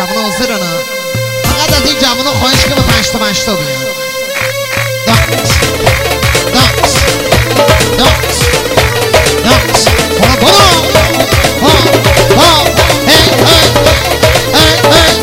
جوان حاضرن فقط از این جوان ها خواهش که به 5 تا 5 تا بیان. دانس دانس دانس دانس برو برو هی هی هی هی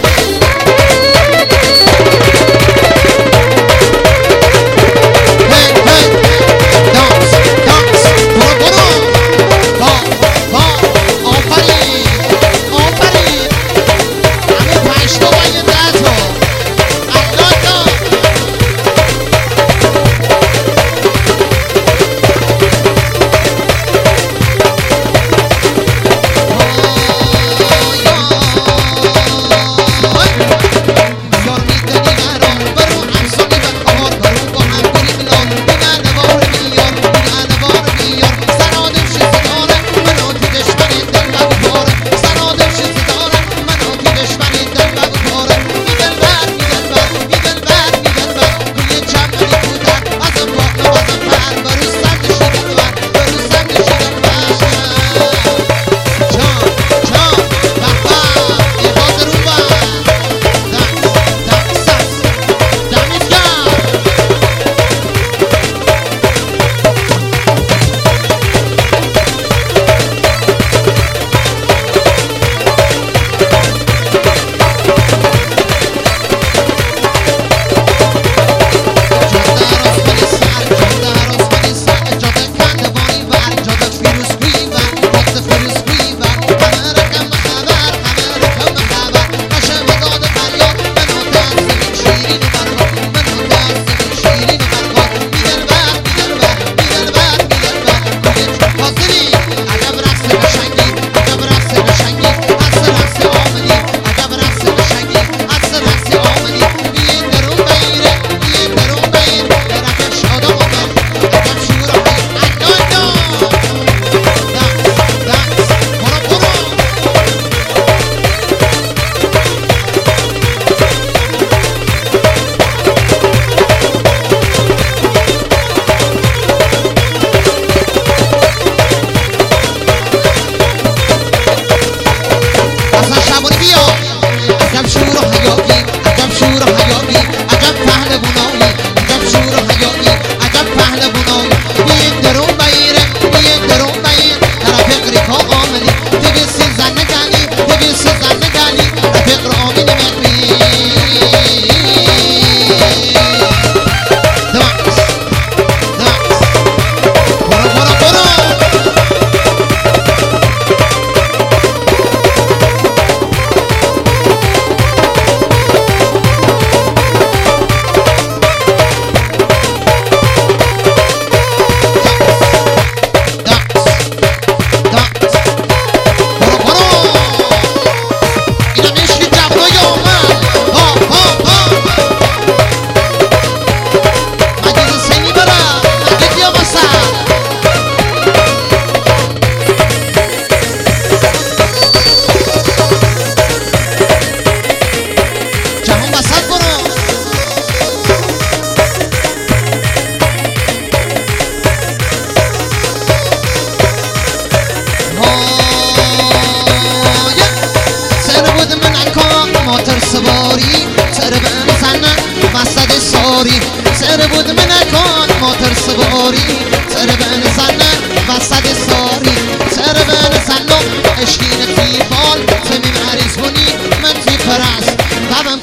سر بود من کن موتر سواری سر بن زنه وسط ساری سر بن زنه اشکین تیفال زمین عریض بونی من تی پرست بابم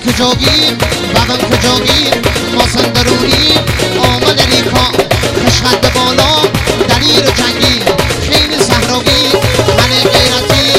کجاگی ما سندرونی آمد ریکا خشخد بالا دلیر جنگی خیلی صحراوی من غیرتی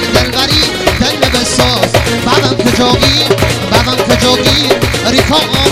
بابم کجاگی ریکا